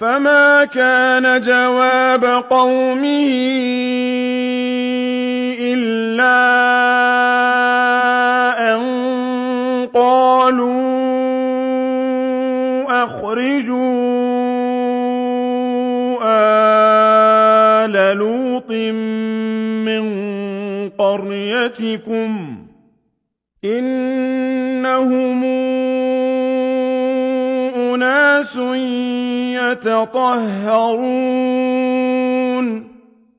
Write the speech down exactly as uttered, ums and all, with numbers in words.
فما كان جواب قومه إلا أن قالوا أخرجوا آل لوط من قريتكم إنهم أناس يتطهرون